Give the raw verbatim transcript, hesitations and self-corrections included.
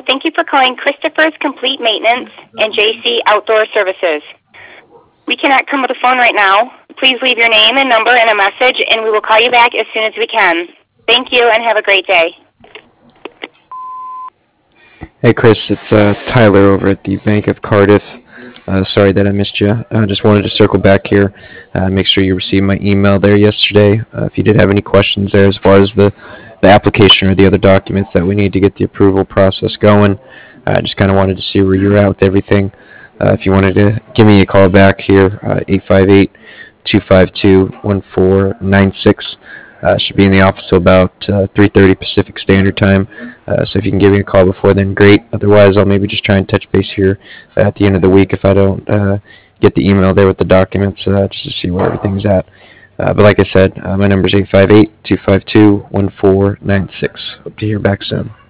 Thank you for calling Christopher's Complete Maintenance and J C Outdoor Services. We cannot come with a phone right now. Please leave your name and number and a message, and we will call you back as soon as we can. Thank you, and have a great day. Hey Chris, it's uh, Tyler over at the Bank of Cardiff. Uh, sorry that I missed you. I uh, just wanted to circle back here, uh, make sure you received my email there yesterday. Uh, if you did have any questions there as far as the, the application or the other documents that we need to get the approval process going, I uh, just kind of wanted to see where you're at with everything. Uh, if you wanted to give me a call back here, uh, eight five eight, two five two, one four nine six. Uh, should be in the office till about uh, three thirty Pacific Standard Time. Uh, so if you can give me a call before then, great. Otherwise, I'll maybe just try and touch base here at the end of the week if I don't uh, get the email there with the documents, uh, just to see where everything's at. Uh, but like I said, uh, my number is eight five eight, two five two, one four nine six. Hope to hear back soon.